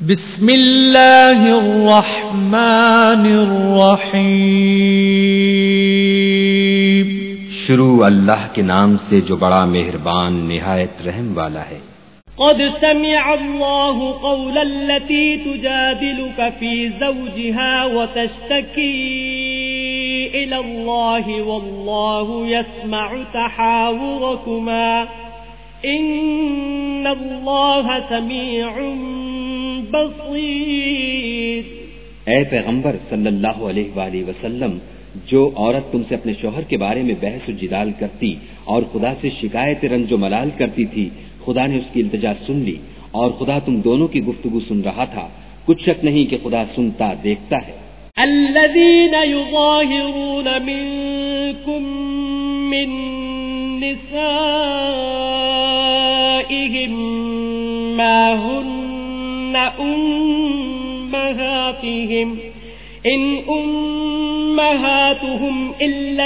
بسم اللہ الرحمن الرحیم۔ شروع اللہ کے نام سے جو بڑا مہربان نہایت رحم والا ہے۔ قد سمع الله قول التي تجادلك في زوجها وتشتكي إلى الله والله يسمع تحاوركما إن الله سميع بصیر۔ اے پیغمبر صلی اللہ علیہ وآلہ وسلم، جو عورت تم سے اپنے شوہر کے بارے میں بحث و جدال کرتی اور خدا سے شکایت رنج و ملال کرتی تھی، خدا نے اس کی التجا سن لی اور خدا تم دونوں کی گفتگو سن رہا تھا۔ کچھ شک نہیں کہ خدا سنتا دیکھتا ہے۔ الذين يظاهرون منكم من نسائهم ما هن أمهاتهم إن أمهاتهم إلا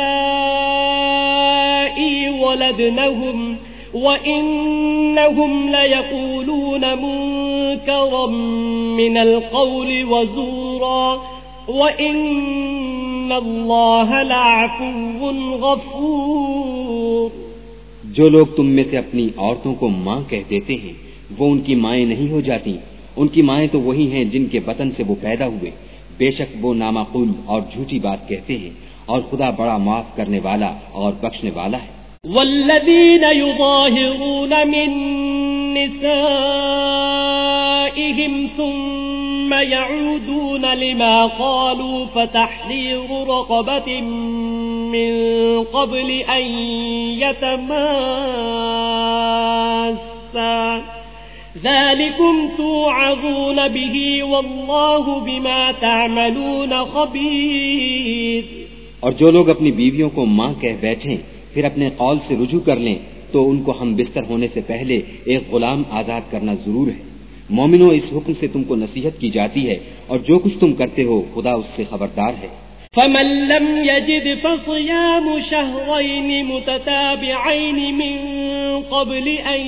اللائي ولدنهم وإنهم ليقولون منكرا من القول وزورا وإن الله لعفو غفور۔ جو لوگ تم میں سے اپنی عورتوں کو ماں کہہ دیتے ہیں وہ ان کی مائیں نہیں ہو جاتی، ان کی مائیں تو وہی ہیں جن کے بطن سے وہ پیدا ہوئے، بے شک وہ نامعقول اور جھوٹی بات کہتے ہیں، اور خدا بڑا معاف کرنے والا اور بخشنے والا ہے۔ والذین یظاہرون من نسائهم ثم يعودون لما قالوا فتحرير رقبة من قبل أن يتماسا ذلكم توعظون به والله بما تعملون خبير۔ اور جو لوگ اپنی بیویوں کو ماں کہہ بیٹھیں پھر اپنے قول سے رجوع کر لیں تو ان کو ہم بستر ہونے سے پہلے ایک غلام آزاد کرنا ضرور ہے۔ مومنوں، اس حکم سے تم کو نصیحت کی جاتی ہے اور جو کچھ تم کرتے ہو خدا اس سے خبردار ہے۔ فمن لم يجد فصيام شهرين متتابعين من قبل أن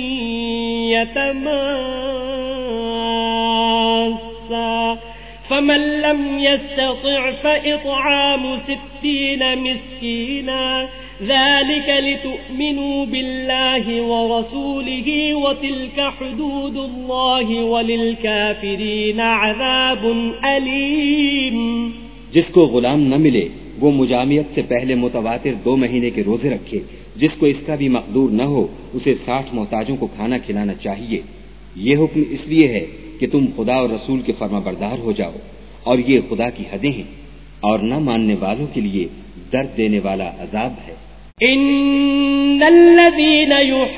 يتماسا فمن لم يستطع فإطعام 60 مسكينا ذلك لتؤمنوا بالله ورسوله وتلك حدود الله وللكافرين عذاب أليم۔ جس کو غلام نہ ملے وہ مجامعت سے پہلے متواتر 2 مہینے کے روزے رکھے، جس کو اس کا بھی مقدور نہ ہو اسے 60 محتاجوں کو کھانا کھلانا چاہیے۔ یہ حکم اس لیے ہے کہ تم خدا اور رسول کے فرما بردار ہو جاؤ، اور یہ خدا کی حدیں ہیں، اور نہ ماننے والوں کے لیے درد دینے والا عذاب ہے۔ ان الذين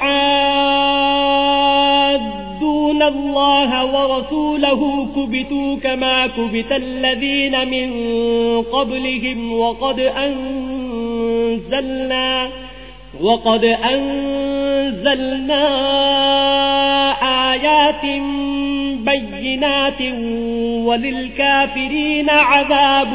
يحادون الله ورسوله كبتوا كما كبت الذين من قبلهم وقد أنزلنا آيات بينات وللكافرين عذاب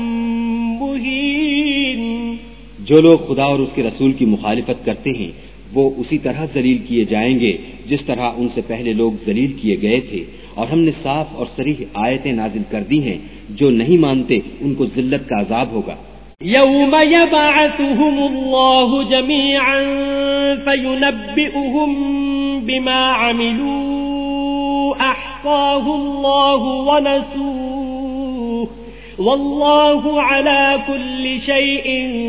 مهين۔ جو لوگ خدا اور اس کے رسول کی مخالفت کرتے ہیں وہ اسی طرح ذلیل کیے جائیں گے جس طرح ان سے پہلے لوگ ذلیل کیے گئے تھے، اور ہم نے صاف اور صریح آیتیں نازل کر دی ہیں، جو نہیں مانتے ان کو ذلت کا عذاب ہوگا۔ یوم یبعثهم اللہ جميعا فینبئهم بما عملوا احصاہ اللہ ونسوہ واللہ علی کل شیء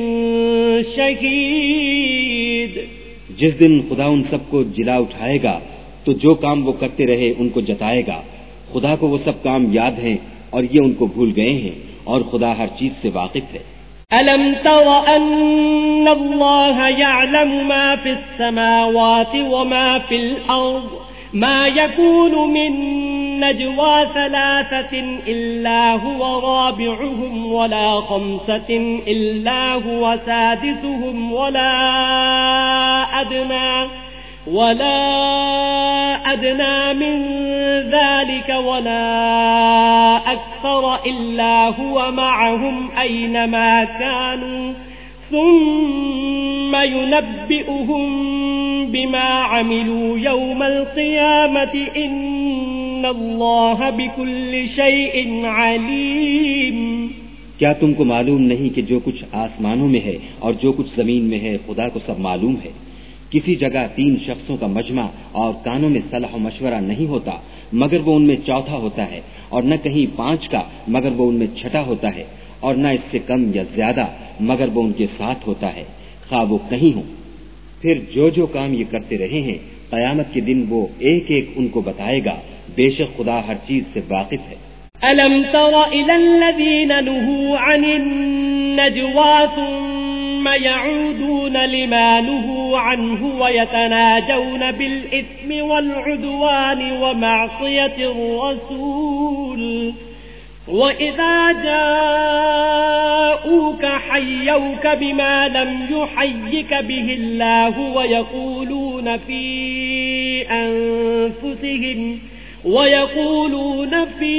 شہید۔ جس دن خدا ان سب کو جلا اٹھائے گا تو جو کام وہ کرتے رہے ان کو جتائے گا، خدا کو وہ سب کام یاد ہیں اور یہ ان کو بھول گئے ہیں، اور خدا ہر چیز سے واقف ہے۔ ألم تر أن الله يعلم ما في السماوات وما في الأرض ما يكون من نجوى 3 إلا هو رابعهم ولا 5 إلا هو سادسهم ولا أدنى من ذلك ولا أكثر إلا هو معهم أينما كانوا ثم ينبئهم بما عملوا يوم القيامة إن اللہ بکل شیء علیم۔ کیا تم کو معلوم نہیں کہ جو کچھ آسمانوں میں ہے اور جو کچھ زمین میں ہے خدا کو سب معلوم ہے؟ کسی جگہ 3 شخصوں کا مجمع اور کانوں میں صلاح و مشورہ نہیں ہوتا مگر وہ ان میں چوتھا ہوتا ہے، اور نہ کہیں 5 کا مگر وہ ان میں چھٹا ہوتا ہے، اور نہ اس سے کم یا زیادہ مگر وہ ان کے ساتھ ہوتا ہے، خواہ وہ کہیں ہوں۔ پھر جو کام یہ کرتے رہے ہیں قیامت کے دن وہ ایک ایک ان کو بتائے گا، بے شک خدا ہر چیز سے واقف ہے۔ ألم تر إلى الذين نهوا عن النجوى ثم يعودون لما نهوا عنه ويتناجون بالإثم والعدوان ومعصية الرسول وإذا جاءوك حيوك بما لم يحيك به الله ويقولون في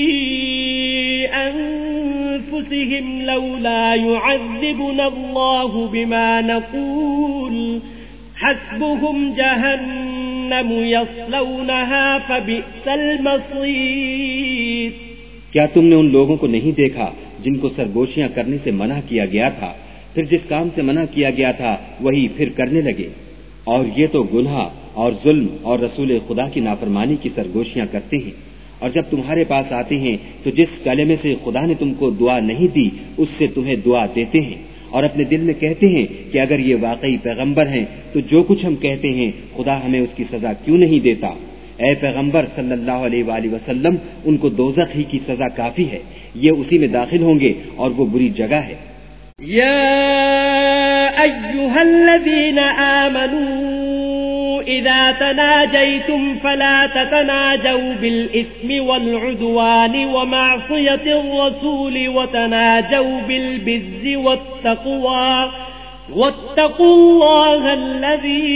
أنفسهم لولا يعذبنا الله بما نقول حسبهم جهنم يصلونها فبئس المصير۔ کیا تم نے ان لوگوں کو نہیں دیکھا جن کو سرگوشیاں کرنے سے منع کیا گیا تھا، پھر جس کام سے منع کیا گیا تھا وہی پھر کرنے لگے؟ اور یہ تو گناہ اور ظلم اور رسول خدا کی نافرمانی کی سرگوشیاں کرتے ہیں۔ اور جب تمہارے پاس آتے ہیں تو جس کلمے سے خدا نے تم کو دعا نہیں دی اس سے تمہیں دعا دیتے ہیں، اور اپنے دل میں کہتے ہیں کہ اگر یہ واقعی پیغمبر ہیں تو جو کچھ ہم کہتے ہیں خدا ہمیں اس کی سزا کیوں نہیں دیتا؟ اے پیغمبر صلی اللہ علیہ وآلہ وسلم، ان کو دوزخ ہی کی سزا کافی ہے، یہ اسی میں داخل ہوں گے اور وہ بری جگہ ہے۔ یا ایھا الذین آمنوا اذا تناجیتم فلا تتناجوا بالإثم والعدوان ومعصیة الرسول وتناجوا بالبر والتقوى واتقوا اللہ الذی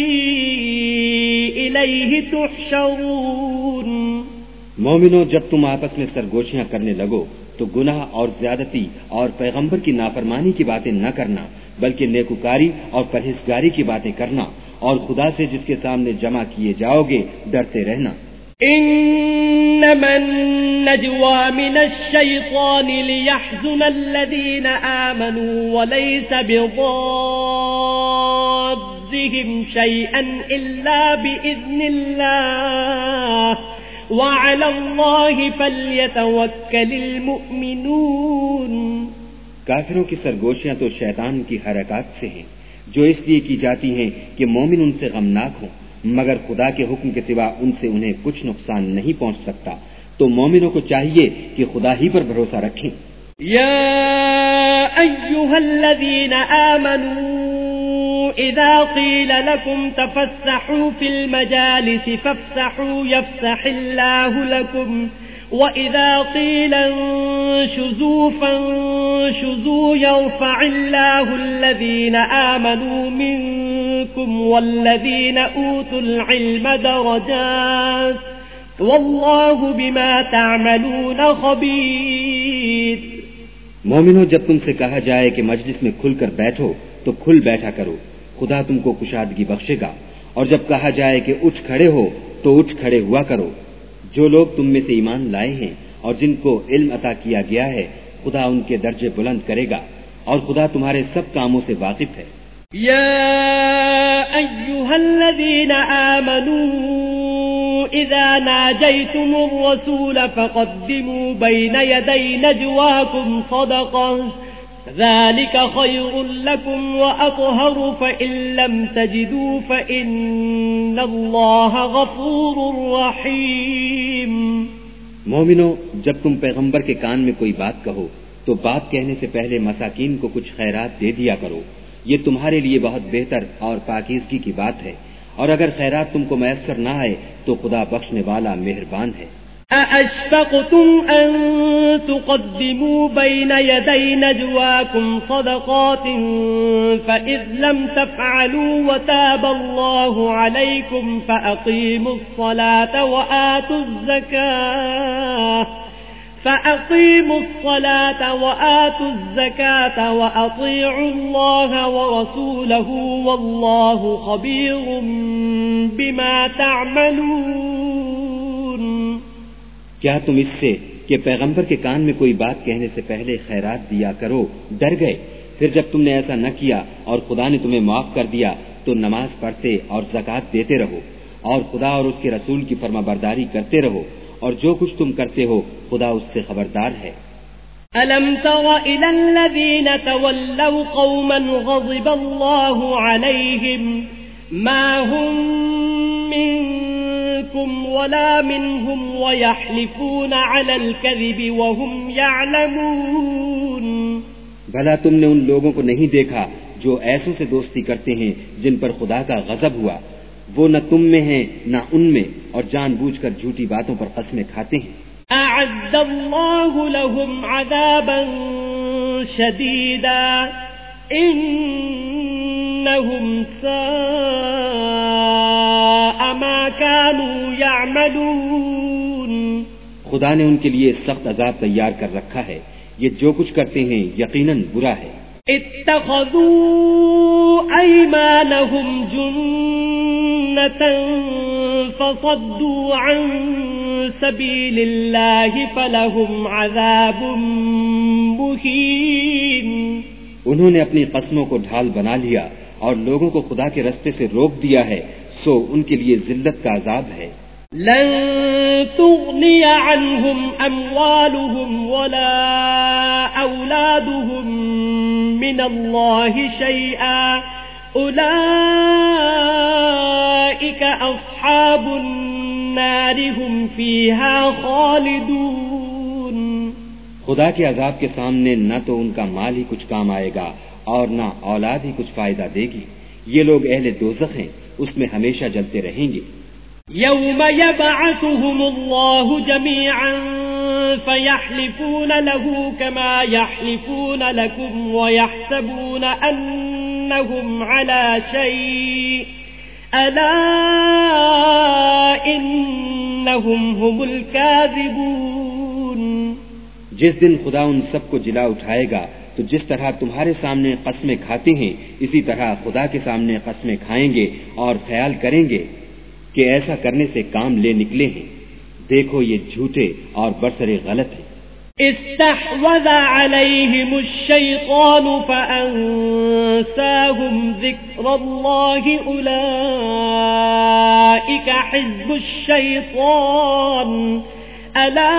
الیہ تحشرون۔ مومنو، جب تم آپس میں سرگوشیاں کرنے لگو تو گناہ اور زیادتی اور پیغمبر کی نافرمانی کی باتیں نہ کرنا، بلکہ نیکوکاری اور پرہیزگاری کی باتیں کرنا، اور خدا سے جس کے سامنے جمع کیے جاؤ گے ڈرتے رہنا۔ انما النجوى من الشيطان ليحزن الذين آمنوا وليس بضارهم شيئا إلا بإذن الله وعلى الله فليتوكل المؤمنون۔ کافروں کی سرگوشیاں تو شیطان کی حرکات سے ہیں جو اس لیے کی جاتی ہیں کہ مومن ان سے غمناک ہوں، مگر خدا کے حکم کے سوا ان سے انہیں کچھ نقصان نہیں پہنچ سکتا، تو مومنوں کو چاہیے کہ خدا ہی پر بھروسہ رکھیں۔ یا ایھا الذین آمنوا اذا قیل لکم تفسحوا فی المجالس فافسحوا یفسح اللہ لکم وَإِذَا قِيلَ انشُزُوا فَانشُزُوا يَرْفَعِ اللَّهُ الَّذِينَ آمَنُوا مِنكُمْ وَالَّذِينَ أُوتُوا الْعِلْمَ دَرَجَاتٍ وَاللَّهُ بِمَا تَعْمَلُونَ خَبِيرٌ۔ مومنو، جب تم سے کہا جائے کہ مجلس میں کھل کر بیٹھو تو کھل بیٹھا کرو، خدا تم کو کشادگی بخشے گا، اور جب کہا جائے کہ اٹھ کھڑے ہو تو اٹھ کھڑے ہوا کرو۔ جو لوگ تم میں سے ایمان لائے ہیں اور جن کو علم عطا کیا گیا ہے خدا ان کے درجے بلند کرے گا، اور خدا تمہارے سب کاموں سے واقف ہے۔ یا ایھا الذین آمنوا اذا ناجیتم الرسول فقدموا بین یدی نجواکم صدقہ ذلك خير لكم وأطهر فإن لم تجدوا فإن الله غفور رحيم۔ مومنو، جب تم پیغمبر کے کان میں کوئی بات کہو تو بات کہنے سے پہلے مساکین کو کچھ خیرات دے دیا کرو، یہ تمہارے لیے بہت بہتر اور پاکیزگی کی بات ہے، اور اگر خیرات تم کو میسر نہ آئے تو خدا بخشنے والا مہربان ہے۔ أَأَشْفَقْتُمْ أَن تُقَدِّمُوا بَيْنَ يَدَيْ نَجْوَاكُمْ صَدَقَاتٍ فَإِذْ لَمْ تَفْعَلُوا وَتَابَ اللَّهُ عَلَيْكُمْ فَأَقِيمُوا الصَّلَاةَ وَآتُوا الزَّكَاةَ وَأَطِيعُوا اللَّهَ وَرَسُولَهُ وَاللَّهُ خَبِيرٌ بِمَا تَعْمَلُونَ۔ کیا تم اس سے کہ پیغمبر کے کان میں کوئی بات کہنے سے پہلے خیرات دیا کرو ڈر گئے؟ پھر جب تم نے ایسا نہ کیا اور خدا نے تمہیں معاف کر دیا تو نماز پڑھتے اور زکوٰۃ دیتے رہو اور خدا اور اس کے رسول کی فرما برداری کرتے رہو، اور جو کچھ تم کرتے ہو خدا اس سے خبردار ہے۔ أَلَمْ تَرَ إِلَى الَّذِينَ تَوَلَّوْا قَوْمًا غَضِبَ اللَّهُ عَلَيْهِمْ مَا هُمْ مِنكُمْ وَلَا مِنْهُمْ وَيَحْلِفُونَ عَلَى الْكَذِبِ وَهُمْ يَعْلَمُونَ۔ بھلا تم نے ان لوگوں کو نہیں دیکھا جو ایسوں سے دوستی کرتے ہیں جن پر خدا کا غضب ہوا، وہ نہ تم میں ہیں نہ ان میں، اور جان بوجھ کر جھوٹی باتوں پر قسمیں کھاتے ہیں۔ أعد الله لهم عذابا شديدا إنهم ساء ما كانوا يعملون۔ خدا نے ان کے لیے سخت عذاب تیار کر رکھا ہے، یہ جو کچھ کرتے ہیں یقیناً برا ہے۔ اتخذوا أيمانهم جنة فصدوا عن سبيل الله فلهم عذاب مهين۔ انہوں نے اپنی قسموں کو ڈھال بنا لیا اور لوگوں کو خدا کے رستے سے روک دیا ہے، سو ان کے لیے ذلت کا عذاب ہے۔ لن تغني عنهم أموالهم ولا أولادهم من الله شيئا أولئك أصحاب النار هم فيها خالدون۔ خدا کے عذاب کے سامنے نہ تو ان کا مال ہی کچھ کام آئے گا اور نہ اولاد ہی کچھ فائدہ دے گی، یہ لوگ اہل دوزخ ہیں، اس میں ہمیشہ جلتے رہیں گے۔ يوم يبعثهم الله جميعا فيحلفون له كما يحلفون لكم ويحسبون أنهم على شيء ألا إنهم هم الكاذبون۔ جس دن خدا ان سب کو جلا اٹھائے گا تو جس طرح تمہارے سامنے قسمیں کھاتے ہیں اسی طرح خدا کے سامنے قسمیں کھائیں گے اور خیال کریں گے کہ ایسا کرنے سے کام لے نکلے ہیں، دیکھو یہ جھوٹے اور برسرے غلط ہیں۔ استحوذ عليهم الشيطان فأنساهم ذكر الله أولئك حزب الشيطان ألا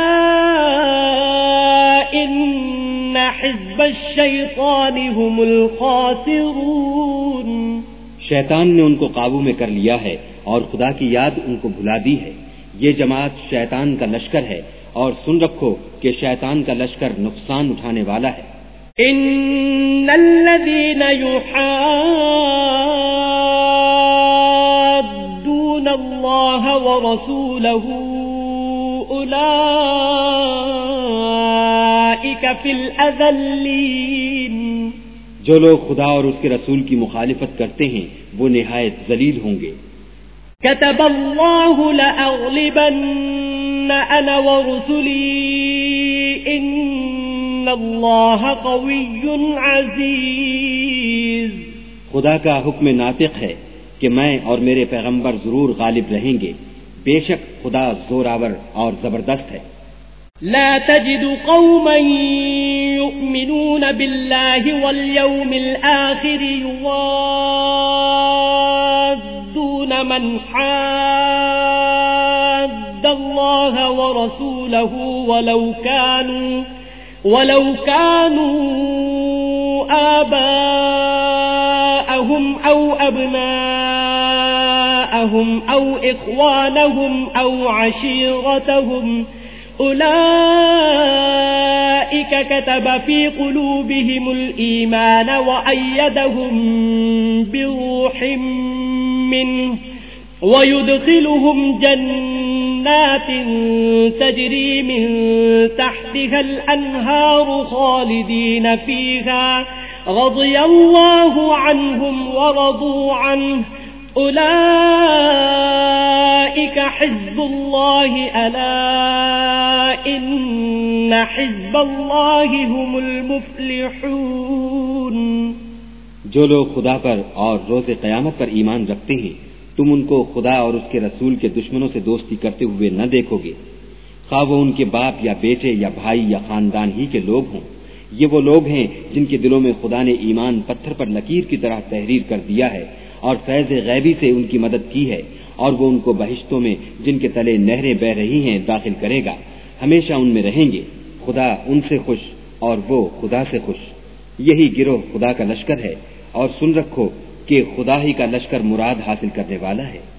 إن حزب الشيطان هم الخاسرون۔ شیطان نے ان کو قابو میں کر لیا ہے اور خدا کی یاد ان کو بھلا دی ہے، یہ جماعت شیطان کا لشکر ہے، اور سن رکھو کہ شیطان کا لشکر نقصان اٹھانے والا ہے۔ ان الذين يحادون الله ورسوله اولئك في الاذلين۔ جو لوگ خدا اور اس کے رسول کی مخالفت کرتے ہیں وہ نہایت ذلیل ہوں گے۔ كتب الله لأغلبن أنا ورسلي إن الله قوي عزيز۔ خدا کا حکم ناطق ہے کہ میں اور میرے پیغمبر ضرور غالب رہیں گے، بے شک خدا زوراور اور زبردست ہے۔ لا تجد قوما يؤمنون بالله واليوم الآخر يوادون من حاد الله ورسوله ولو كانوا آباءهم أو أبناءهم أو إخوانهم أو عشيرتهم أولئك كتب في قلوبهم الإيمان وأيدهم بروح منه ويدخلهم جنات تجري من تحتها الأنهار خالدين فيها رضي الله عنهم ورضوا عنه أولئك حزب الله ألا إن حزب الله هم المفلحون۔ جو لوگ خدا پر اور روز قیامت پر ایمان رکھتے ہیں تم ان کو خدا اور اس کے رسول کے دشمنوں سے دوستی کرتے ہوئے نہ دیکھو گے، خواہ وہ ان کے باپ یا بیٹے یا بھائی یا خاندان ہی کے لوگ ہوں۔ یہ وہ لوگ ہیں جن کے دلوں میں خدا نے ایمان پتھر پر لکیر کی طرح تحریر کر دیا ہے اور فیض غیبی سے ان کی مدد کی ہے، اور وہ ان کو بہشتوں میں جن کے تلے نہریں بہ رہی ہیں داخل کرے گا، ہمیشہ ان میں رہیں گے۔ خدا ان سے خوش اور وہ خدا سے خوش۔ یہی گروہ خدا کا لشکر ہے، اور سن رکھو کہ خدا ہی کا لشکر مراد حاصل کرنے والا ہے۔